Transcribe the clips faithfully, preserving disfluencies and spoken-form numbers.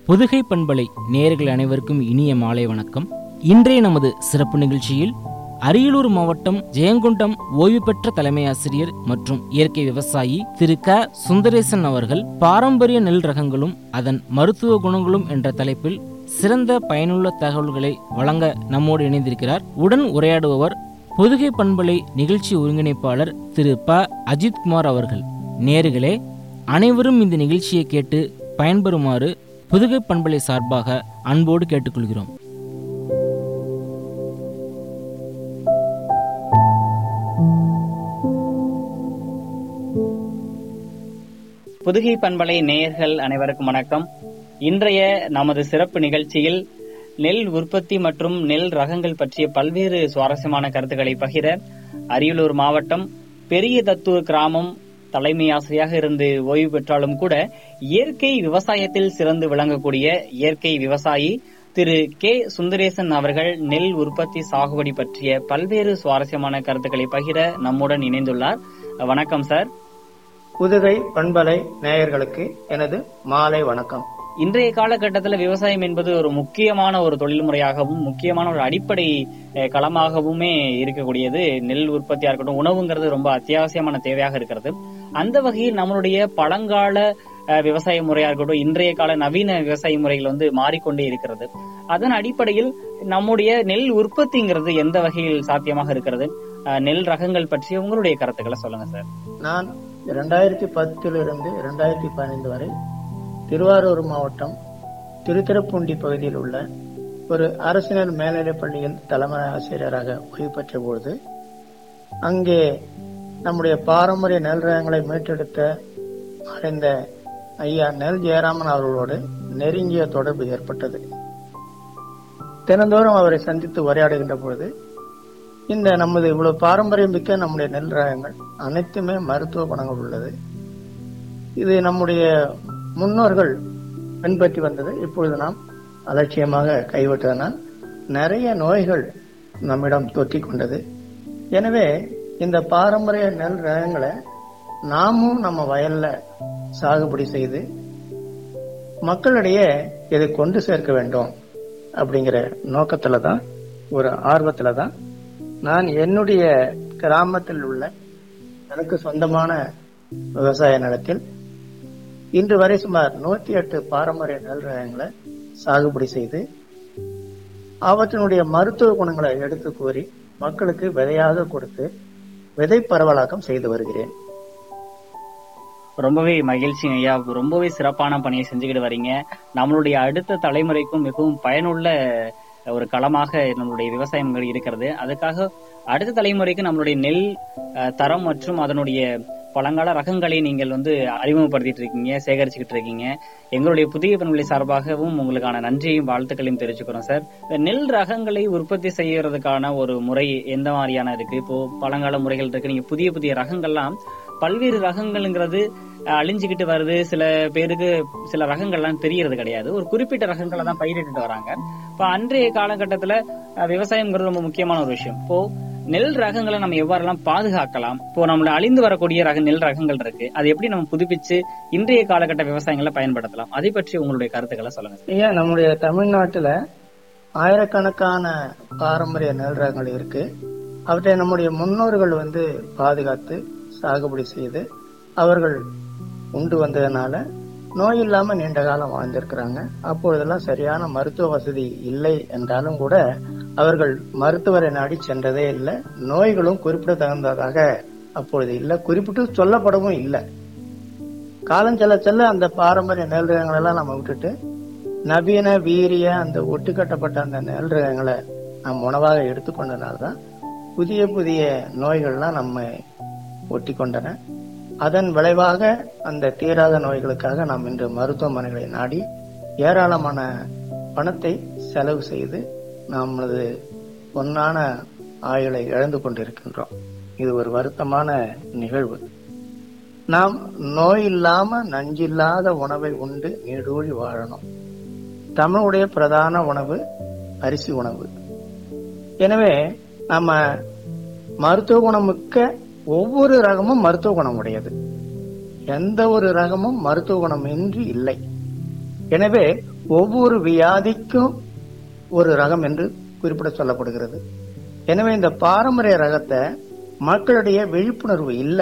புதுகை பண்பலை நேயர்கள் அனைவருக்கும் இனிய மாலை வணக்கம். இன்றைய நமது சிறப்பு நிகழ்ச்சியில் அரியலூர் மாவட்டம் ஜெயங்கொண்டம் ஓய்வு பெற்ற தலைமை ஆசிரியர் மற்றும் இயற்கை விவசாயி திரு க சுந்தரேசன் அவர்கள் பாரம்பரிய நெல் ரகங்களும் அதன் மருத்துவ குணங்களும் என்ற தலைப்பில் சிறந்த பயனுள்ள தகவல்களை வழங்க நம்மோடு இணைந்திருக்கிறார். உடன் உரையாடுபவர் புதுகை பண்பலை நிகழ்ச்சி ஒருங்கிணைப்பாளர் திரு ப அஜித்குமார் அவர்கள். நேயர்களே, அனைவரும் இந்த நிகழ்ச்சியை கேட்டு பயன்பெறுமாறு புதுகை பண்பலை சார்பாக அன்போடு கேட்டுக்கொள்கிறோம். புதுகை பண்பலை நேயர்கள் அனைவருக்கும் வணக்கம். இன்றைய நமது சிறப்பு நிகழ்ச்சியில் நெல் உற்பத்தி மற்றும் நெல் ரகங்கள் பற்றிய பல்வேறு சுவாரஸ்யமான கருத்துக்களை பகிர அரியலூர் மாவட்டம் பெரிய தத்தூர் கிராமம் தலைமை ஆசிரியராக இருந்து ஓய்வு பெற்றாலும் கூட இயற்கை விவசாயத்தில் சிறந்து விளங்கக்கூடிய இயற்கை விவசாயி திரு கே சுந்தரேசன் அவர்கள் நெல் உற்பத்தி சாகுபடி பற்றிய பல்வேறு சுவாரஸ்யமான கருத்துக்களை பகிர நம்முடன் இணைந்துள்ளார். வணக்கம் சார். புதுகை பண்பலை நேயர்களுக்கு எனது மாலை வணக்கம். இன்றைய காலகட்டத்தில் விவசாயம் என்பது ஒரு முக்கியமான ஒரு தொழில் முறையாகவும் முக்கியமான ஒரு அடிப்படை களமாகவுமே இருக்கக்கூடியது. நெல் உற்பத்தியா இருக்கட்டும், உணவுங்கிறது ரொம்ப அத்தியாவசியமான தேவையாக இருக்கிறது. அந்த வகையில் நம்மளுடைய பழங்கால விவசாய முறையா இருக்கட்டும், இன்றைய கால நவீன விவசாய முறைகள் வந்து மாறிக்கொண்டே இருக்கிறது. அதன் அடிப்படையில் நம்முடைய நெல் உற்பத்திங்கிறது எந்த வகையில் சாத்தியமாக இருக்கிறது? நெல் ரகங்கள் பற்றிய உங்களுடைய கருத்துக்களை சொல்லுங்க சார். நான் இரண்டாயிரத்தி பத்திலிருந்து இரண்டாயிரத்தி பதினைந்து வரை திருவாரூர் மாவட்டம் திருத்துறைப்பூண்டி பகுதியில் உள்ள ஒரு அரசினர் மேல்நிலைப் பள்ளியில் தலைமை ஆசிரியராக ஓய்வு பெற்ற பொழுது அங்கே நம்முடைய பாரம்பரிய நெல் ரகங்களை மீட்டெடுத்த மறைந்த ஐயா நெல் ஜெயராமன் அவர்களோடு நெருங்கிய தொடர்பு ஏற்பட்டது. தினந்தோறும் அவரை சந்தித்து உரையாடுகின்ற பொழுது இந்த நமது இவ்வளவு பாரம்பரியம் மிக்க நம்முடைய நெல் ரகங்கள் அனைத்துமே மருத்துவ குணங்கள் உள்ளது, இது நம்முடைய முன்னோர்கள் பின்பற்றி வந்தது, இப்பொழுது நாம் அலட்சியமாக கைவிட்டதனால் நிறைய நோய்கள் நம்மிடம் தொற்றிக் கொண்டது. எனவே இந்த பாரம்பரிய நெல் ரகங்களை நாமும் நம்ம வயல்ல சாகுபடி செய்து மக்களிடையே இதை கொண்டு சேர்க்க வேண்டும் அப்படிங்கிற நோக்கத்துல தான், ஒரு ஆர்வத்துல தான் நான் என்னுடைய கிராமத்தில் உள்ள எனக்கு சொந்தமான விவசாய நிலத்தில் இன்று வரை சுமார் நூத்தி எட்டு பாரம்பரிய நெல் ரகங்களை சாகுபடி செய்து அவற்றினுடைய மருத்துவ குணங்களை எடுத்து கூறி மக்களுக்கு விதையாக கொடுத்து விதை பரவலாக்கம் செய்து வருகிறேன். ரொம்பவே மகிழ்ச்சி ஐயா, ரொம்பவே சிறப்பான பணியை செஞ்சுக்கிட்டு வரீங்க. நம்மளுடைய அடுத்த தலைமுறைக்கும் மிகவும் பயனுள்ள ஒரு களமாக நம்மளுடைய விவசாயங்கள் இருக்கிறது. அதுக்காக அடுத்த தலைமுறைக்கு நம்மளுடைய நெல் தரம் மற்றும் அதனுடைய பழங்கால ரகங்களை நீங்கள் வந்து அறிமுகப்படுத்திட்டு இருக்கீங்க, சேகரிச்சுக்கிட்டு இருக்கீங்க. எங்களுடைய புதிய பண்பலை சார்பாகவும் உங்களுக்கான நன்றியையும் வாழ்த்துக்களையும் தெரிவிச்சுக்கிறோம் சார். நெல் ரகங்களை உற்பத்தி செய்யறதுக்கான ஒரு முறை எந்த மாதிரியான இருக்கு? இப்போ பழங்கால முறைகள் இருக்கு, நீங்க புதிய புதிய ரகங்கள்லாம் பல்வேறு ரகங்கள்ங்கிறது அழிஞ்சுக்கிட்டு வருது. சில பேருக்கு சில ரகங்கள்லாம் தெரியறது கிடையாது, ஒரு குறிப்பிட்ட ரகங்களை தான் பயிரிட்டு வராங்க. இப்ப அன்றைய காலகட்டத்துல விவசாயம்ங்கிறது ரொம்ப முக்கியமான ஒரு விஷயம். இப்போ நெல் ரகங்களை நம்ம எவ்வாறெல்லாம் பாதுகாக்கலாம்? இப்போ நம்மள அழிந்து வரக்கூடிய ரக நெல் ரகங்கள் இருக்கு, அதை எப்படி நம்ம புதுப்பிச்சு இன்றைய காலகட்ட விவசாயங்களை பயன்படுத்தலாம்? அதை பற்றி உங்களுடைய கருத்துக்களை சொல்லுங்க. ஐயா, நம்முடைய தமிழ்நாட்டுல ஆயிரக்கணக்கான பாரம்பரிய நெல் ரகங்கள் இருக்கு. அவற்றை நம்முடைய முன்னோர்கள் வந்து பாதுகாத்து சாகுபடி செய்து அவர்கள் உண்டு வந்ததுனால நோய் இல்லாம நீண்ட காலம் வாழ்ந்திருக்கிறாங்க. அப்பொழுதெல்லாம் சரியான மருத்துவ வசதி இல்லை என்றாலும் கூட அவர்கள் மருத்துவரை நாடி சென்றதே இல்லை. நோய்களும் குறிப்பிடத்தகுந்ததாக அப்பொழுது இல்லை, குறிப்பிட்டு சொல்லப்படவும் இல்லை. காலம் செல்ல செல்ல அந்த பாரம்பரிய நெல் ரகங்கள் எல்லாம் நம்ம விட்டுட்டு நவீன வீரிய அந்த ஒட்டுக்கட்டப்பட்ட அந்த நெல் ரகங்களை நம் உணவாக எடுத்துக்கொண்டனால்தான் புதிய புதிய நோய்கள்லாம் நம்ம ஒட்டி கொண்டன. அதன் விளைவாக அந்த தீராத நோய்களுக்காக நாம் இன்று மருத்துவமனைகளை நாடி ஏராளமான பணத்தை செலவு செய்து நமது பொன்னான ஆயுளை இழந்து கொண்டிருக்கின்றோம். இது ஒரு வருத்தமான நிகழ்வு. நாம் நோய் இல்லாம நஞ்சில்லாத உணவை உண்டு நீடூழி வாழணும். தமிழுடைய பிரதான உணவு அரிசி உணவு. எனவே நம்ம மருத்துவ குணமிக்க ஒவ்வொரு ரகமும் மருத்துவ குணம் உடையது. எந்த ஒரு ரகமும் மருத்துவ குணம் இன்றி இல்லை. எனவே ஒவ்வொரு வியாதிக்கும் ஒரு ரகம் என்று குறிப்பிட சொல்லப்படுகிறது. எனவே இந்த பாரம்பரிய ரகத்தை மக்களிடையே விழிப்புணர்வு இல்லை.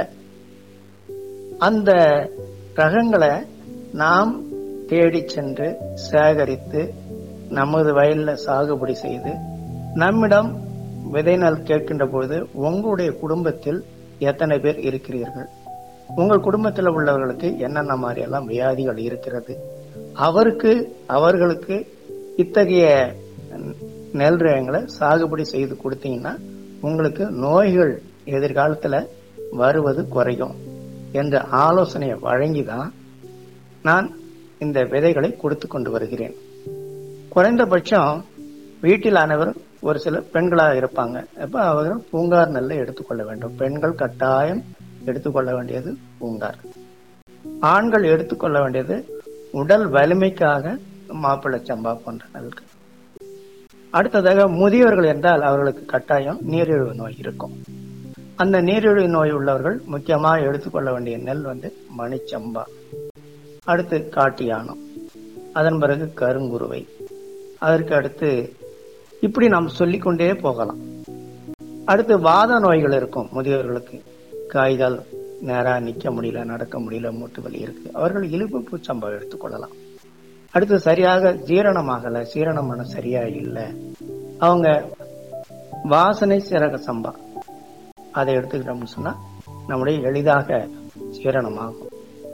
அந்த ரகங்களை நாம் தேடி சென்று சேகரித்து நமது வயல்ல சாகுபடி செய்து நம்மிடம் விதை நெல் கேட்கின்ற பொழுது, உங்களுடைய குடும்பத்தில் எத்தனை பேர் இருக்கிறீர்கள், உங்கள் குடும்பத்தில் உள்ளவர்களுக்கு என்னென்ன மாதிரி எல்லாம் வியாதிகள் இருக்கிறது, அவருக்கு அவர்களுக்கு இத்தகைய நெல் ரகங்களை சாகுபடி செய்து கொடுத்தீங்கன்னா உங்களுக்கு நோய்கள் எதிர்காலத்துல வருவது குறையும் என்ற ஆலோசனையை வழங்கிதான் நான் இந்த விதைகளை கொடுத்து கொண்டு வருகிறேன். குறைந்தபட்சம் வீட்டில் அனைவரும் ஒரு சில பெண்களாக இருப்பாங்க. அப்ப அவர்கள் பூங்கார் நெல்லை எடுத்துக்கொள்ள வேண்டும். பெண்கள் கட்டாயம் எடுத்துக்கொள்ள வேண்டியது பூங்கார். ஆண்கள் எடுத்துக்கொள்ள வேண்டியது உடல் வலிமைக்காக மாப்பிள்ளை சம்பா போன்ற நெல்கள். அடுத்ததாக முதியவர்கள் என்றால் அவர்களுக்கு கட்டாயம் நீரிழிவு நோய் இருக்கும். அந்த நீரிழிவு நோய் உள்ளவர்கள் முக்கியமாக எடுத்துக்கொள்ள வேண்டிய நெல் வந்து மணிச்சம்பா, அடுத்து காட்டியானம், அதன் பிறகு கருங்குருவை, அதற்கு அடுத்து இப்படி நாம் சொல்லிக்கொண்டே போகலாம். அடுத்து வாத நோய்கள் இருக்கும் முதியவர்களுக்கு, காய்கால் நேரா நிக்க முடியல, நடக்க முடியல, மூட்டு வலி இருக்கு, அவர்கள் இலுப்பு பூச்சம்பா எடுத்துக்கொள்ளலாம். அடுத்து சரியாக ஜீரணமாகல, சீரணமான சரியா இல்லை, அவங்க வாசனை சீரக சம்பா அதை எடுத்துக்கிட்டோம்னு சொன்னா நம்முடைய எளிதாக ஜீரணமாகும்.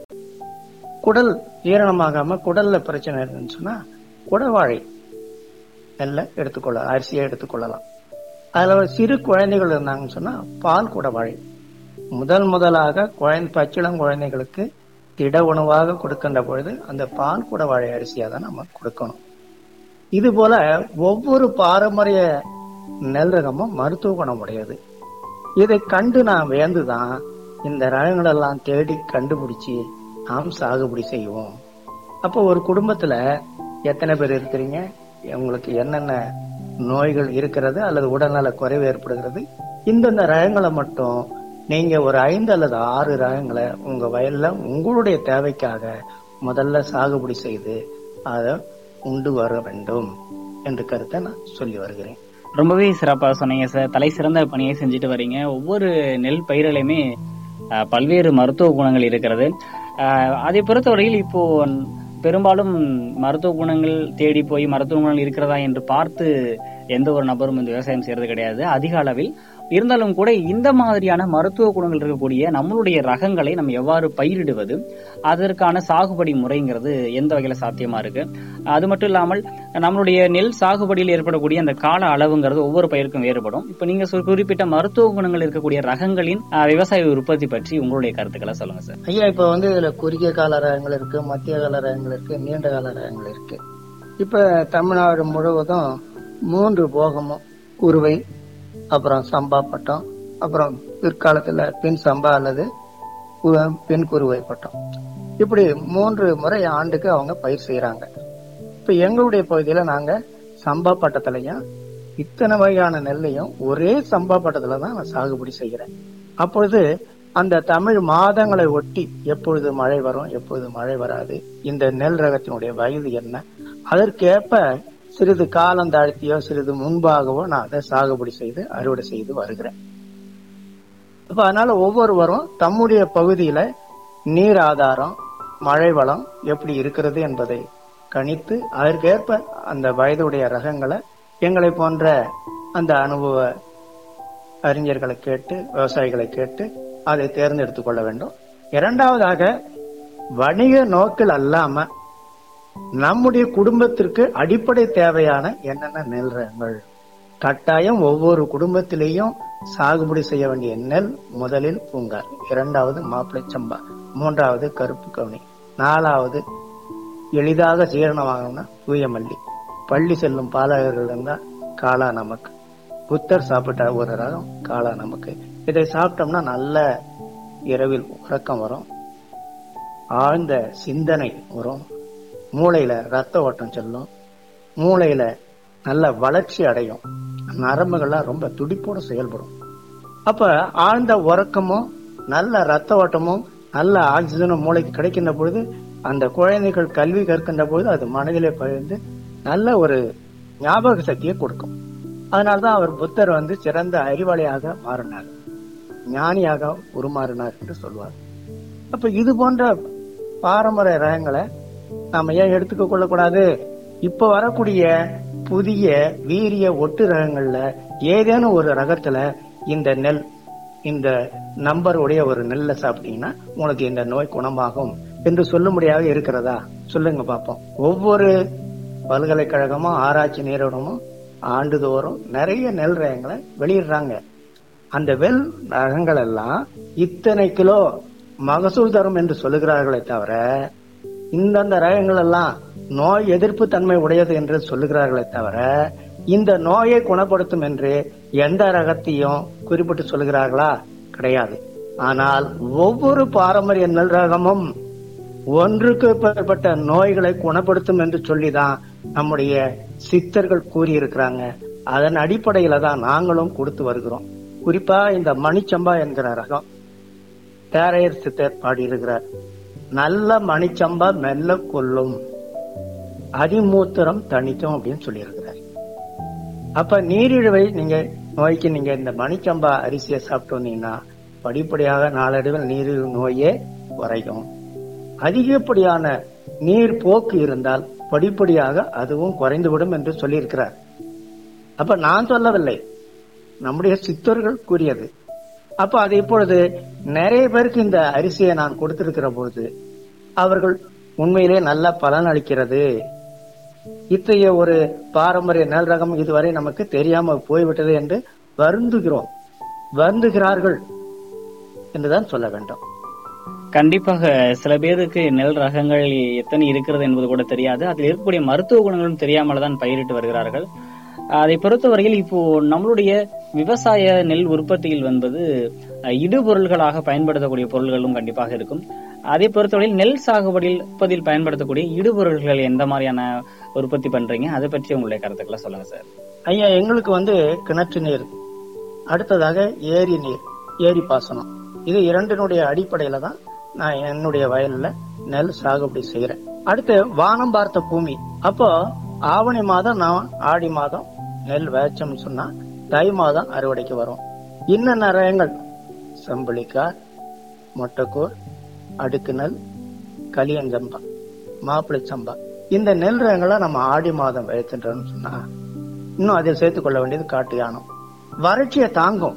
குடல் ஜீரணமாகாம குடல்ல பிரச்சனை இருக்குன்னு சொன்னா குடவாழை நெல்ல எடுத்துக்கொள்ள, அரிசியை எடுத்துக்கொள்ளலாம். அதுல சிறு குழந்தைகள் இருந்தாங்கன்னு சொன்னா பால் குடவாழை முதல் முதலாக குழந்தை பச்சிளம் குழந்தைகளுக்கு திட உணவாக கொடுக்கின்ற பொழுது அந்த பால் குடவாழை அரிசியா தான் நம்ம கொடுக்கணும். இது போல ஒவ்வொரு பாரம்பரிய நெல் ரகமும் மருத்துவ குணம் உடையது. இதை கண்டு நாம் வியந்துதான் இந்த ரகங்கள் எல்லாம் தேடி கண்டுபிடிச்சு நாம் சாகுபடி செய்வோம். அப்போ ஒரு குடும்பத்துல எத்தனை பேர் இருக்கிறீங்க, உங்களுக்கு என்னென்ன நோய்கள் இருக்கிறது அல்லது உடல்நல குறைவு ஏற்படுகிறது, இந்தந்த ரகங்களை மட்டும் நீங்க ஒரு ஐந்து அல்லது ஆறு ரகங்களை உங்க வயல்ல உங்களுடைய தேவைக்காக முதல்ல சாகுபடி செய்து அதை உண்டு வர வேண்டும் என்ற கருத்தை நான் சொல்லி வருகிறேன். ரொம்பவே சிறப்பா சொன்னீங்க சார். தலை சிறந்த பணியை செஞ்சுட்டு வரீங்க. ஒவ்வொரு நெல் பயிரிலையுமே பல்வேறு மருத்துவ குணங்கள் இருக்கிறது. அதை பொறுத்தவரையில் இப்போ பெரும்பாலும் மருத்துவ குணங்கள் தேடி போய் மருத்துவ குணங்கள் இருக்கிறதா என்று பார்த்து எந்த ஒரு நபரும் இந்த விவசாயம் செய்யறது கிடையாது அதிக அளவில். இருந்தாலும் கூட இந்த மாதிரியான மருத்துவ குணங்கள் இருக்கக்கூடிய நம்மளுடைய ரகங்களை நம்ம எவ்வாறு பயிரிடுவது, அதற்கான சாகுபடி முறைங்கிறது எந்த வகையில சாத்தியமா இருக்கு, அது மட்டும் இல்லாமல் நம்மளுடைய நெல் சாகுபடியில் ஏற்படக்கூடிய அந்த கால அளவுங்கிறது ஒவ்வொரு பயிருக்கும் வேறுபடும். இப்ப நீங்க குறிப்பிட்ட மருத்துவ குணங்கள் இருக்கக்கூடிய ரகங்களின் விவசாய உற்பத்தி பற்றி உங்களுடைய கருத்துக்களை சொல்லுங்க சார். ஐயா, இப்ப வந்து இதுல குறுகிய கால ரகங்கள் இருக்கு, மத்திய கால ரகங்கள் இருக்கு, நீண்ட கால ரகங்கள் இருக்கு. இப்ப தமிழ்நாடு முழுவதும் மூன்று போகமும் குருவை, அப்புறம் சம்பா பட்டம், அப்புறம் பிற்காலத்துல பின் சம்பா அல்லது பின் குருவை பட்டம், இப்படி மூன்று முறை ஆண்டுக்கு அவங்க பயிர் செய்யறாங்க. இப்ப எங்களுடைய பகுதியில நாங்க சம்பா பட்டத்திலையும் இத்தனை வகையான நெல்லையும் ஒரே சம்பா பட்டத்துல தான் நான் சாகுபடி செய்கிறேன். அப்பொழுது அந்த தமிழ் மாதங்களை ஒட்டி எப்பொழுது மழை வரும், எப்பொழுது மழை வராது, இந்த நெல் ரகத்தினுடைய வயது என்ன, அதற்கேற்ப சிறிது காலம் தாழ்த்தியோ சிறிது முன்பாகவோ நான் அதை சாகுபடி செய்து அறுவடை செய்து வருகிறேன். அப்ப அதனால ஒவ்வொருவரும் தம்முடைய பகுதியில நீர் ஆதாரம், மழை வளம் எப்படி இருக்கிறது என்பதை கணித்து அதற்கேற்ப அந்த வயதுடைய ரகங்களை எங்களை போன்ற அந்த அனுபவ அறிஞர்களை கேட்டு, விவசாயிகளை கேட்டு அதை தேர்ந்தெடுத்துக் கொள்ள வேண்டும். இரண்டாவதாக, வணிக நோக்கில் அல்லாம நம்முடைய குடும்பத்திற்கு அடிப்படை தேவையான என்னென்ன நெல் ரகங்கள், கட்டாயம் ஒவ்வொரு குடும்பத்திலேயும் சாகுபடி செய்ய வேண்டிய நெல் முதலில் பூங்கார், இரண்டாவது மாப்பிள்ளை சம்பா, மூன்றாவது கருப்பு கவுனி, நாலாவது எளிதாக ஜீரணமாகணும்னா தூயமல்லி, பள்ளி செல்லும் பாலகர்கள் இருந்தா காளா நமக்கு, புத்தர் சாப்பிட்ட ஒரு ரகம் காளா நமக்கு. இதை சாப்பிட்டோம்னா நல்ல இரவில் உறக்கம் வரும், ஆழ்ந்த சிந்தனை வரும், மூளையில ரத்த ஓட்டம் செல்லும், மூளையில நல்ல வளர்ச்சி அடையும், நரம்புகள்லாம் ரொம்ப துடிப்போட செயல்படும். அப்ப ஆழ்ந்த உறக்கமும் நல்ல ரத்த ஓட்டமும் நல்ல ஆக்சிஜனும் மூளைக்கு கிடைக்கின்ற பொழுது அந்த குழந்தைகள் கல்வி கற்கின்ற போது அது மனதிலே பதிந்து நல்ல ஒரு ஞாபக சக்தியை கொடுக்கும். அதனால்தான் அவர் புத்தர் வந்து சிறந்த அறிவாளியாக மாறினார், ஞானியாக உருமாறினார் என்று சொல்வார். அப்ப இது போன்ற பாரம்பரிய ரகங்களை நாம ஏன் எடுத்துக்க கொள்ளக்கூடாது? இப்ப வரக்கூடிய புதிய வீரிய ஒட்டு ரகங்கள்ல ஏதேனும் ஒரு ரகத்துல இந்த நெல், இந்த நம்பர் உடைய ஒரு நெல்லை சாப்பிட்டீங்கன்னா உங்களுக்கு இந்த நோய் குணமாகும் என்று சொல்லும்படியாக இருக்கிறதா? சொல்லுங்க பாப்போம். ஒவ்வொரு பல்கலைக்கழகமும் ஆராய்ச்சி நிறுவனமும் ஆண்டுதோறும் நிறைய நெல் ரகங்களை வெளியிடுறாங்க. அந்த வெல் ரகங்கள் எல்லாம் இத்தனை கிலோ மகசூல் தரும் என்று சொல்லுகிறார்களே தவிர, இந்தந்த ரகங்கள் எல்லாம் நோய் எதிர்ப்பு தன்மை உடையது என்று சொல்லுகிறார்களே தவிர, இந்த நோயை குணப்படுத்தும் என்று எந்த ரகத்தையும் குறிப்பிட்டு சொல்லுகிறார்களா? கிடையாது. ஆனால் ஒவ்வொரு பாரம்பரிய நெல் ரகமும் ஒன்றுக்கு மேற்பட்ட நோய்களை குணப்படுத்தும் என்று சொல்லிதான் நம்முடைய சித்தர்கள் கூறியிருக்கிறாங்க. அதன் அடிப்படையில தான் நாங்களும் கொடுத்து வருகிறோம். குறிப்பா இந்த மணிச்சம்பா என்கிற ரகம் தேரையர் சித்தர் பாடியிருக்கிறார். நல்ல மணிச்சம்பா மெல்ல கொல்லும், அதிமூத்திரம் தணிக்கும் அப்படின்னு சொல்லி இருக்கிறார். அப்ப நீரிழிவை நீங்க நோய்க்கு நீங்க இந்த மணிச்சம்பா அரிசியை சாப்பிட்டு வந்தீங்கன்னா படிப்படியாக நாளடைவில் நீரிழிவு நோயே குறையும். அதிகப்படியான நீர் போக்கு இருந்தால் படிப்படியாக அதுவும் குறைந்துவிடும் என்று சொல்லியிருக்கிறார். அப்ப நான் சொல்லவில்லை, நம்முடைய சித்தர்கள் கூறியது. அப்ப அது இப்பொழுது நிறைய பேருக்கு இந்த அரிசியை நான் கொடுத்திருக்கிற பொழுது அவர்கள் உண்மையிலே நல்ல பலன் அளிக்கிறது. இத்தகைய ஒரு பாரம்பரிய நெல் ரகம் இதுவரை நமக்கு தெரியாம போய்விட்டது என்று வருந்துகிறோம், வருந்துகிறார்கள் என்றுதான் சொல்ல வேண்டும். கண்டிப்பாக சில பேருக்கு நெல் ரகங்கள் எத்தனை இருக்கிறது என்பது கூட தெரியாது. அதில் இருக்கக்கூடிய மருத்துவ குணங்களும் தெரியாமல்தான் பயிரிட்டு வருகிறார்கள். அதை பொறுத்தவரையில் இப்போ நம்மளுடைய விவசாய நெல் உற்பத்தியில் என்பது இடுபொருள்களாக பயன்படுத்தக்கூடிய பொருள்களும் கண்டிப்பாக இருக்கும். அதை பொறுத்தவரையில் நெல் சாகுபடியில் உற்பத்தியில் பயன்படுத்தக்கூடிய இடுபொருள்கள் எந்த மாதிரியான உற்பத்தி பண்றீங்க, அதை பற்றி உங்களுடைய கருத்துக்களை சொல்லுங்க சார். ஐயா, எங்களுக்கு வந்து கிணற்று நீர், அடுத்ததாக ஏரி நீர், ஏரி பாசனம், இது இரண்டினுடைய அடிப்படையில தான் நான் என்னுடைய வயல்ல நெல் சாகுபடி செய்யறேன். அடுத்து வானம் பார்த்த பூமி. அப்போ ஆவணி மாதம் நான் ஆடி மாதம் நெல் வேச்சம் சொன்னா தை மாதம் அறுவடைக்கு வரும். இன்ன ரகங்கள் செம்பளிக்காய், மொட்டைக்கூர், அடுக்கு நெல், கலியஞ்சம்பா, மாப்பிளை சம்பா, இந்த நெல் ரகங்களை நம்ம ஆடி மாதம் விளைச்சோம்னு சொன்னா இன்னும் அதில் சேர்த்துக் கொள்ள வேண்டியது காட்டு யானம். வறட்சியை தாங்கும்.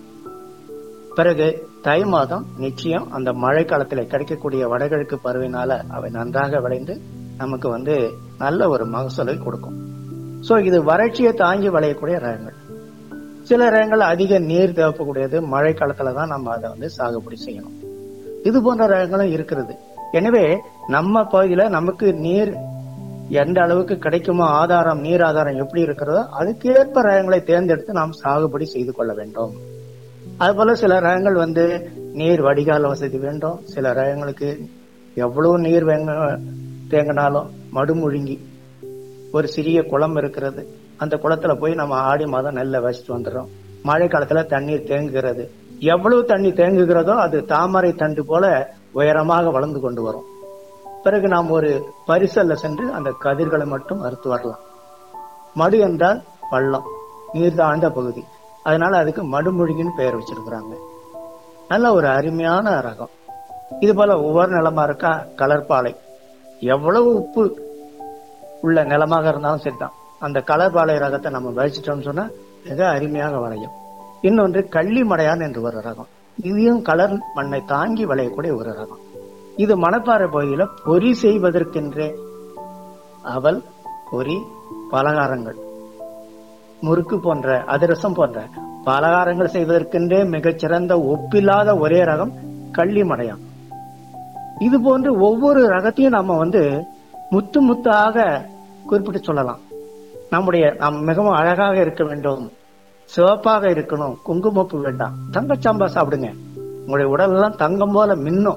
பிறகு தை மாதம் நிச்சயம் அந்த மழை காலத்தில் கிடைக்கக்கூடிய வடகிழக்கு பருவினால அவை நன்றாக விளைந்து நமக்கு வந்து நல்ல ஒரு மகசூலை கொடுக்கும். சோ இது வறட்சியை தாங்கி விளையக்கூடிய ரகங்கள். சில ரகங்கள் அதிக நீர் தேவைப்படக்கூடியது, மழை காலத்துலதான் நம்ம அதை வந்து சாகுபடி செய்யணும். இது போன்ற ரகங்களும் இருக்கிறது. எனவே நம்ம பகுதியில நமக்கு நீர் எந்த அளவுக்கு கிடைக்குமோ, ஆதாரம் நீர் ஆதாரம் எப்படி இருக்கிறதோ அதுக்கேற்ப ரகங்களை தேர்ந்தெடுத்து நாம் சாகுபடி செய்து கொள்ள வேண்டும். அதுபோல சில ரகங்கள் வந்து நீர் வடிகால் வசதி வேண்டும். சில ரகங்களுக்கு எவ்வளவு நீர் தேங்கினாலும் மடுமுழுங்கி ஒரு சிறிய குளம் இருக்கிறது, அந்த குளத்துல போய் நம்ம ஆடி மாதம் நெல்லை வச்சுட்டு வந்துடுறோம். மழை காலத்துல தண்ணீர் தேங்குகிறது. எவ்வளவு தண்ணி தேங்குகிறதோ அது தாமரை தண்டு போல உயரமாக வளர்ந்து கொண்டு வரும். பிறகு நாம் ஒரு பரிசல்ல சென்று அந்த கதிர்களை மட்டும் அறுத்து வரலாம். மடு என்றால் பள்ளம், நீர் தாழ்ந்த பகுதி, அதனால அதுக்கு மடுமுழுகின்னு பெயர் வச்சிருக்கிறாங்க. நல்ல ஒரு அருமையான ரகம். இது போல ஒவ்வொரு நிலமா இருக்கா கலர்பாலை, எவ்வளவு உப்பு உள்ள நிலமாக இருந்தாலும் சரிதான், அந்த கலர்பாலை ரகத்தை நம்ம விளைச்சிட்டோம்னு சொன்னா மிக அருமையாக விளையும். இன்னொன்று கள்ளிமடையான் என்று ஒரு ரகம், இதையும் கலர் மண்ணை தாங்கி விளையக்கூடிய ஒரு ரகம். இது மணப்பாறை பகுதியில பொறி செய்வதற்கென்றே அவல், பொறி, பலகாரங்கள், முறுக்கு போன்ற அதிரசம் போன்ற பலகாரங்கள் செய்வதற்கென்றே மிகச்சிறந்த ஒப்பில்லாத ஒரே ரகம் கள்ளிமடையான். இது போன்று ஒவ்வொரு ரகத்தையும் நம்ம வந்து முத்து முத்தாக குறிப்பிட்டு சொல்லலாம். நம்முடைய நாம் மிகவும் அழகாக இருக்க வேண்டும், சிவப்பாக இருக்கணும், குங்குமப்பு வேண்டாம், தங்கச்சாம்பா சாப்பிடுங்க, உங்களுடைய உடல் எல்லாம் தங்கம் போல மின்னும்.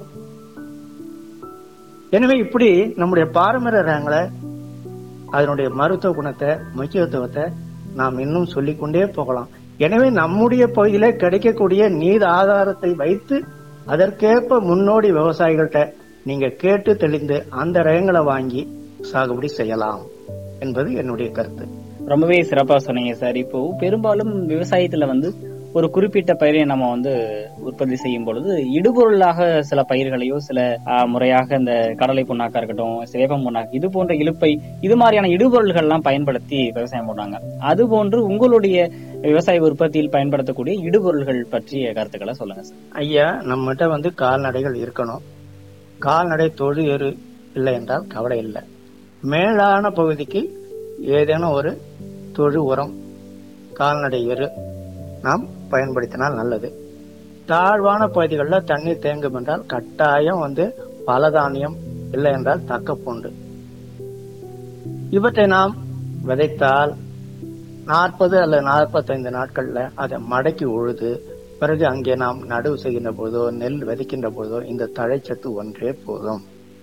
எனவே இப்படி நம்முடைய பாரம்பரிய ரகங்களை, அதனுடைய மருத்துவ குணத்தை, முக்கியத்துவத்தை நாம் இன்னும் சொல்லிக்கொண்டே போகலாம். எனவே நம்முடைய பகுதியில கிடைக்கக்கூடிய நீர் ஆதாரத்தை வைத்து அதற்கேற்ப முன்னோடி விவசாயிகள்கிட்ட நீங்க கேட்டு தெளிந்து அந்த ரகங்களை வாங்கி சாகுபடி செய்யலாம் என்பது என்னுடைய கருத்து. ரொம்பவே சிறப்பா சொன்னீங்க சார். இப்போ பெரும்பாலும் விவசாயத்துல வந்து ஒரு குறிப்பிட்ட பயிரை நம்ம வந்து உற்பத்தி செய்யும் பொழுது இடுபொருளாக சில பயிர்களையோ சில ஆஹ், முறையாக இந்த கடலை புண்ணாக்கா இருக்கட்டும், சேப்பம் புண்ணாக்கு, இது போன்ற இலுப்பை, இது மாதிரியான இடுபொருள்கள் எல்லாம் பயன்படுத்தி விவசாயம் பண்ணுவாங்க. அது போன்று உங்களுடைய விவசாய உற்பத்தியில் பயன்படுத்தக்கூடிய இடுபொருள்கள் பற்றிய கருத்துக்களை சொல்லுங்க சார். ஐயா, நம்மகிட்ட வந்து கால்நடைகள் இருக்கணும். கால்நடை தொழு எரு இல்லை என்றால் கவலை இல்லை. மேலான பகுதிக்கு ஏதேனும் ஒரு தொழு உரம், கால்நடை எரு நாம் பயன்படுத்தினால் நல்லது. தாழ்வான பகுதிகளில் தண்ணீர் தேங்கும் என்றால் கட்டாயம் வந்து பலதானியம், இல்லை என்றால் தக்கப்பூண்டு, இவற்றை நாம் விதைத்தால் நாற்பது அல்லது நாற்பத்தைந்து நாட்கள்ல அதை மடக்கி உழுது பிறகு அங்கே நாம் நடவு செய்கின்ற பொழுதோ நெல் விதைக்கின்ற பொழுதோ இந்த தழைச்சத்து ஒன்றே போதும்.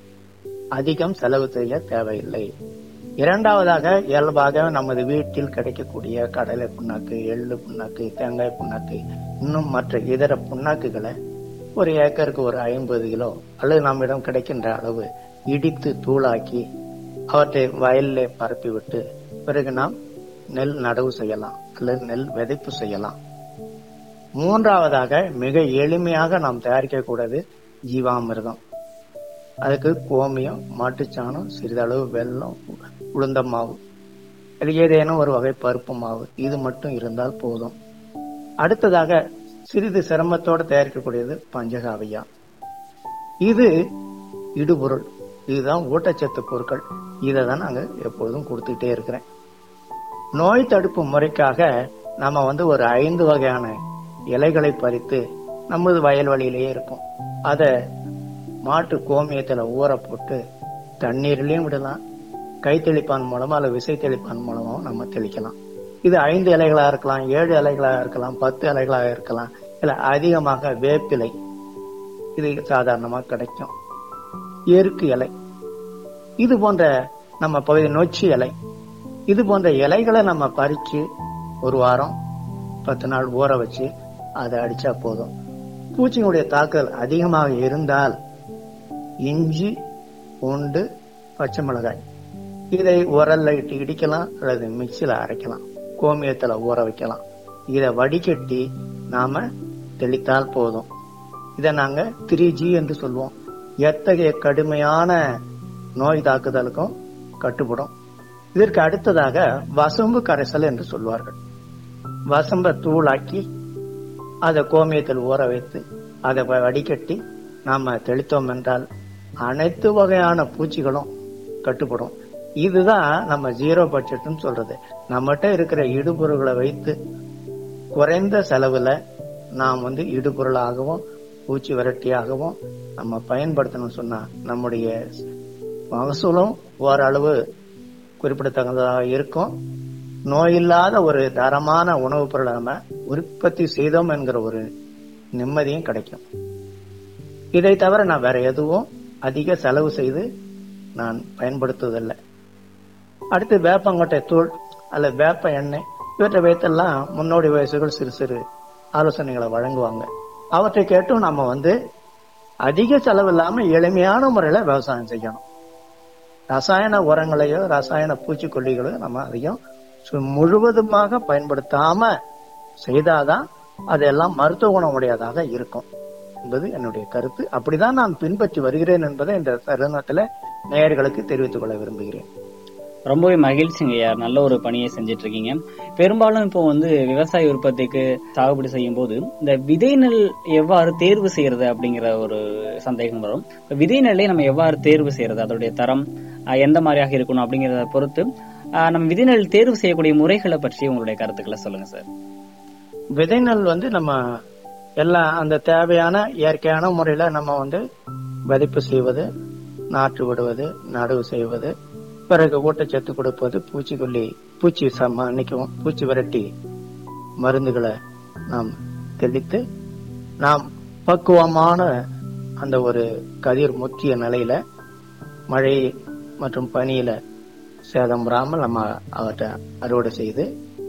அதிகம் செலவு செய்ய தேவையில்லை. இரண்டாவதாக, இயல்பாக நமது வீட்டில் கிடைக்கக்கூடிய கடலை புண்ணாக்கு, எள்ளு புண்ணாக்கு, தேங்காய் புண்ணாக்கு, இன்னும் மற்ற இதர புண்ணாக்குகளை ஒரு ஏக்கருக்கு ஒரு ஐம்பது கிலோ அல்லது நம்மிடம் கிடைக்கின்ற அளவு இடித்து தூளாக்கி அவற்றை வயலிலே பரப்பி விட்டு பிறகு நாம் நெல் நடவு செய்யலாம் அல்லது நெல் விதைப்பு செய்யலாம். மூன்றாவதாக, மிக எளிமையாக நாம் தயாரிக்கக்கூடாது ஜீவாமிர்தம். அதுக்கு கோமியம், மாட்டுச்சாணம், சிறிதளவு வெல்லம், உளுந்த மாவு, இது ஏதேனும் ஒரு வகை பருப்பு மாவு, இது மட்டும் இருந்தால் போதும். அடுத்ததாக, சிறிது சிரமத்தோடு தயாரிக்கக்கூடியது பஞ்சகாவியா. இது இடுபொருள், இதுதான் ஊட்டச்சத்து பொருட்கள். இதை தான் நாங்க எப்பொழுதும் கொடுத்துட்டே இருக்கிறேன். நோய் தடுப்பு முறைக்காக நம்ம வந்து ஒரு ஐந்து வகையான இலைகளை பறித்து நமது வயல்வெளியிலேயே இருக்கும். அதை மாட்டு கோமியத்துல ஊற போட்டு தண்ணீர்லயும் விடலாம், கை தெளிப்பான் மூலமா அல்லது விசை தெளிப்பான் மூலமாவும் நம்ம தெளிக்கலாம். இது ஐந்து இலைகளா இருக்கலாம், ஏழு இலைகளாக இருக்கலாம், பத்து இலைகளாக இருக்கலாம், இல்ல அதிகமாக வேப்பிலை, இது சாதாரணமா கிடைக்கும். எருக்கு இலை, இது போன்ற நம்ம பகுதி நொச்சி இலை, இது போன்ற இலைகளை நம்ம பறிச்சு ஒரு வாரம் பத்து நாள் ஊற வச்சு அதை அடிச்சா போதும். பூச்சியினுடைய தாக்குதல் அதிகமாக இருந்தால் இஞ்சி, பூண்டு, பச்சை மிளகாய், இதை உரல்ல இட்டு இடிக்கலாம் அல்லது மிக்சியில அரைக்கலாம், கோமியத்துல ஊற வைக்கலாம். இதை வடிகட்டி நாம தெளித்தால் போதும். இதை நாங்க த்ரீ ஜி என்று சொல்லுவோம். எத்தகைய கடுமையான நோய் தாக்குதலுக்கும் கட்டுப்படும். இதற்கு அடுத்ததாக வசம்பு கரைசல் என்று சொல்வார்கள். வசம்பை தூளாக்கி அதை கோமியத்தில் ஊற வைத்து அதை வடிகட்டி நாம தெளித்தோம் என்றால் அனைத்து வகையான பூச்சிகளும் கட்டுப்படும். இதுதான் நம்ம ஜீரோ பட்ஜெட்னு சொல்றது. நம்மகிட்ட இருக்கிற இடுபொருள்களை வைத்து குறைந்த செலவுல நாம் வந்து இடுபொருளாகவும் பூச்சி விரட்டியாகவும் நம்ம பயன்படுத்தணும்னு சொன்னா நம்முடைய மகசூலும் ஓரளவு குறிப்பிடத்தக்கதாக இருக்கும். நோயில்லாத ஒரு தரமான உணவுப் பொருளை நம்ம உற்பத்தி செய்தோம் என்கிற ஒரு நிம்மதியும் கிடைக்கும். இதை தவிர நான் வேற எதுவும் அதிக செலவு செய்து நான் பயன்படுத்துவதில்லை. அடுத்து வேப்பங்கொட்டை தூள் அல்லது வேப்ப எண்ணெய், இவற்றை வைத்தெல்லாம் முன்னோடி வயசுகள் சிறு சிறு ஆலோசனைகளை வழங்குவாங்க. அவற்றை கேட்டும் நம்ம வந்து அதிக செலவு இல்லாம எளிமையான முறையில விவசாயம் செய்யணும். ரசாயன உரங்களையோ ரசாயன பூச்சிக்கொல்லிகளையோ நம்ம அதிகம் முழுவதுமாக பயன்படுத்தாம செய்தாதான் அதெல்லாம் மருத்துவ குணம் உடையதாக இருக்கும் என்பது என்னுடைய கருத்து. அப்படிதான் நான் பின்பற்றி வருகிறேன் என்பதை இந்த தருணத்துல நேயர்களுக்கு தெரிவித்துக் கொள்ள விரும்புகிறேன். ரொம்பவே மகிழ்ச்சிங்கய்யா, நல்ல ஒரு பணியை செஞ்சிட்டு இருக்கீங்க. பெரும்பாலும் இப்போ வந்து விவசாய உற்பத்திக்கு சாகுபடி செய்யும் போது இந்த விதை நெல் எவ்வாறு தேர்வு செய்யறது அப்படிங்கிற ஒரு சந்தேகம் வரும். விதை நெல்லை நம்ம எவ்வாறு தேர்வு செய்யறது, அதோடைய தரம் எந்த மாதிரியாக இருக்கணும் அப்படிங்கறத பொறுத்து நம்ம விதை நெல் தேர்வு செய்யக்கூடிய முறைகளை பற்றி உங்களுடைய கருத்துக்களை சொல்லுங்க சார். விதை நெல் வந்து நம்ம எல்லாம் அந்த தேவையான இயற்கையான முறையில நம்ம வந்து விதைப்பு செய்வது, நாற்று விடுவது, நடவு செய்வது, பிறகு ஊட்டச்சத்து கொடுப்பது, பூச்சிக்கொல்லி பூச்சி மன்னிக்கவும் பூச்சி விரட்டி மருந்துகளை நாம் தெளித்து நாம் பக்குவமான அந்த ஒரு கதிர் முற்றிய நிலையில மழை மற்றும் பனியில சேதம் வராமல் நம்ம அவற்றை அறுவடை செய்து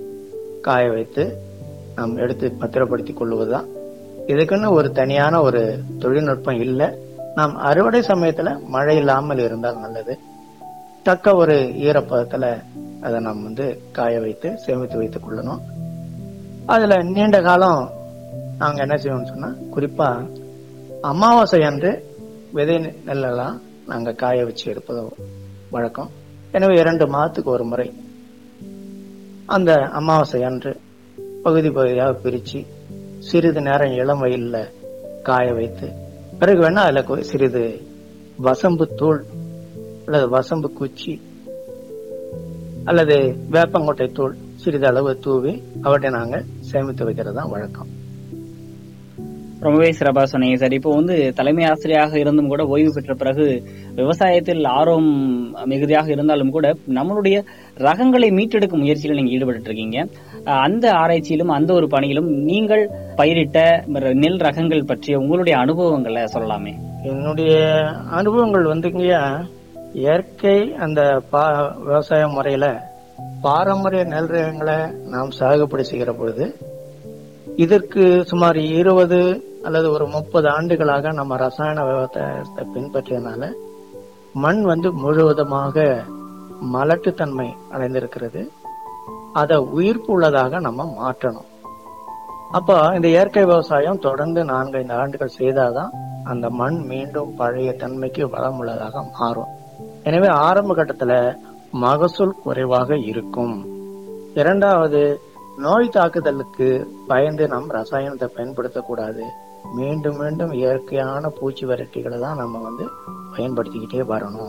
காய வைத்து நாம் எடுத்து பத்திரப்படுத்திக் கொள்வதுதான். இதுக்குன்னு ஒரு தனியான ஒரு தொழில்நுட்பம் இல்லை. நாம் அறுவடை சமயத்துல மழை இல்லாமல் இருந்தால் நல்லது. தக்க ஒரு ஈரப்பதத்துல அதை நாம் வந்து காய வைத்து சேமித்து வைத்துக் கொள்ளணும். அதுல நீண்ட காலம் நாங்க என்ன செய்வோம்னு சொன்னா, குறிப்பா அமாவாசை அன்று விதை நெல்லெல்லாம் நாங்க காய வச்சு எடுப்பது வழக்கம். எனவே இரண்டு மாதத்துக்கு ஒரு முறை அந்த அமாவாசை அன்று பகுதி பகுதியாக பிரிச்சு சிறிது நேரம் இளம் வெயில்ல காய வைத்து, பிறகு வேணா அதுல சிறிது வசம்பு தூள் அல்லது வசம்பு குச்சி அல்லது வேப்பங்கொட்டை தூள் சிறிது அளவு தூவி அவற்றை நாங்க சேமித்து வைக்கிறது தான் வழக்கம். ரொம்பவே சிறப்பா சொன்னீங்க சார். இப்போ வந்து தலைமை ஆசிரியராக இருந்தும் கூட ஓய்வு பெற்ற பிறகு விவசாயத்தில் ஆர்வம் மிகுதியாக இருந்தாலும் கூட நம்மளுடைய ரகங்களை மீட்டெடுக்கும் முயற்சியில் நீங்க ஈடுபட்டு இருக்கீங்க. அந்த ஆராய்ச்சியிலும் அந்த ஒரு பணியிலும் நீங்கள் பயிரிட்ட நெல் ரகங்கள் பற்றிய உங்களுடைய அனுபவங்களை சொல்லலாமே. என்னுடைய அனுபவங்கள் வந்துங்கய்யா, இயற்கை அந்த விவசாய முறையில பாரம்பரிய நெல் ரகங்களை நாம் சாகுபடி செய்கிற பொழுது, இதற்கு சுமார் இருபது அல்லது ஒரு முப்பது ஆண்டுகளாக நம்ம ரசாயன விவசாயத்தை பின்பற்றியதுனால மண் வந்து முழுவதுமாக மலட்டுத்தன்மை அடைந்திருக்கிறது. அதை உயிர்ப்பு உள்ளதாக நம்ம மாற்றணும். அப்போ இந்த இயற்கை விவசாயம் தொடர்ந்து நான்கு ஐந்து ஆண்டுகள் செய்தாதான் அந்த மண் மீண்டும் பழைய தன்மைக்கு வளம் உள்ளதாக மாறும். எனவே ஆரம்ப கட்டத்துல மகசூல் குறைவாக இருக்கும். இரண்டாவது, நோய் தாக்குதலுக்கு பயந்து நாம் ரசாயனத்தை பயன்படுத்தக்கூடாது. மீண்டும் மீண்டும் இயற்கையான பூச்சி விரட்டிகளை தான் நம்ம வந்து பயன்படுத்திக்கிட்டே வரணும்.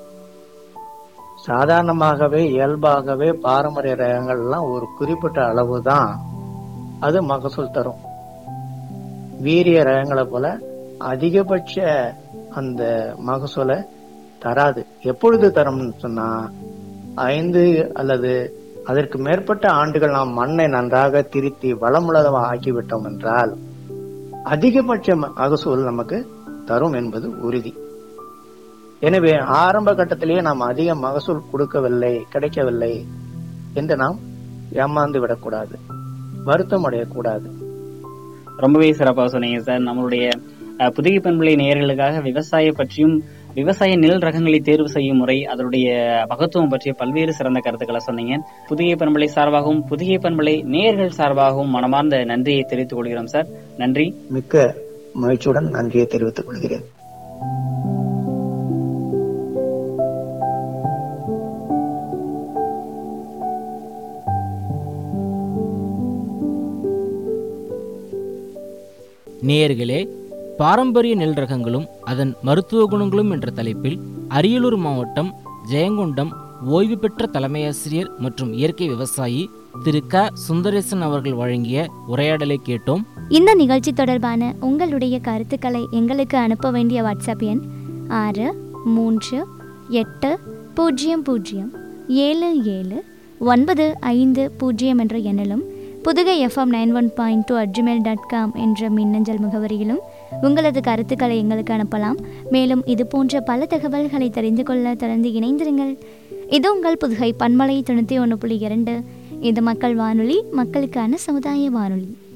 சாதாரணமாகவே இயல்பாகவே பாரம்பரிய ரகங்கள் எல்லாம் ஒரு குறிப்பிட்ட அளவு தான் அது மகசூல் தரும். வீரிய ரகங்களை போல அதிகபட்ச அந்த மகசூலை தராது. எப்பொழுது தரும்னு சொன்னா, ஐந்து அல்லது அதற்கு மேற்பட்ட ஆண்டுகள் நாம் மண்ணை நன்றாக திருத்தி வளமுள்ளதாக ஆக்கிவிட்டோம் என்றால் அதிகபட்ச மகசூல் நமக்கு தரும் என்பது உறுதி. எனவே ஆரம்ப கட்டத்திலேயே நாம் அதிக மகசூல் கொடுக்கவில்லை, கிடைக்கவில்லை என்று நாம் ஏமாந்து விடக்கூடாது, வருத்தம் அடையக்கூடாது. ரொம்பவே சிறப்பாக சொன்னீங்க சார். நம்மளுடைய புதிய பண்பலை நேயர்களுக்காக விவசாய பற்றியும் விவசாய நெல் ரகங்களை தேர்வு செய்யும் முறை, அதனுடைய மகத்துவம் பற்றிய பல்வேறு சிறந்த கருத்துக்களை சொன்னீங்க. புதிய பண்பலை சார்பாகவும் புதிய பண்பலை நேயர்கள் சார்பாகவும் மனமார்ந்த நன்றியை தெரிவித்துக் கொள்கிறோம் சார். நன்றி. மிக்க மகிழ்ச்சியுடன் நன்றியை தெரிவித்துக் கொள்கிறேன். நேயர்களே, பாரம்பரிய நெல் ரகங்களும் அதன் மருத்துவ குணங்களும் என்ற தலைப்பில் அரியலூர் மாவட்டம் ஜெயங்கொண்டம் ஓய்வு பெற்ற தலைமையாசிரியர் மற்றும் இயற்கை விவசாயி திரு க சுந்தரேசன் அவர்கள் வழங்கிய உரையாடலை கேட்டோம். இந்த நிகழ்ச்சி தொடர்பான உங்களுடைய கருத்துக்களை எங்களுக்கு அனுப்ப வேண்டிய வாட்ஸ்அப் எண் ஆறு மூன்று எட்டு பூஜ்ஜியம் பூஜ்ஜியம் ஏழு ஏழு ஒன்பது ஐந்து பூஜ்ஜியம் என்ற எண்ணிலும் Pudugai FM nine one point two at Gmail dot com என்ற மின்னஞ்சல் முகவரியிலும் உங்களது கருத்துக்களை எங்களுக்கு அனுப்பலாம். மேலும் இது போன்ற பல தகவல்களை தெரிந்து கொள்ள தொடர்ந்து இணைந்திருங்கள். இது உங்கள் புதுகை பன்மலை தொண்ணூற்றி ஒன்று புள்ளி இரண்டு. இது மக்கள் வானொலி, மக்களுக்கான சமுதாய வானொலி.